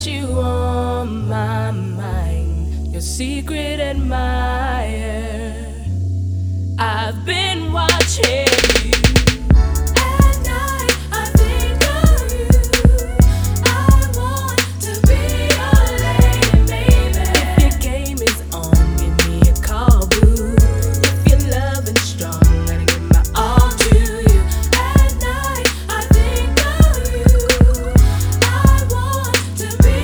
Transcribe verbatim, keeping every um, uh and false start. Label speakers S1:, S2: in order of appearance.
S1: You on my mind, your secret admirer. I've been watching.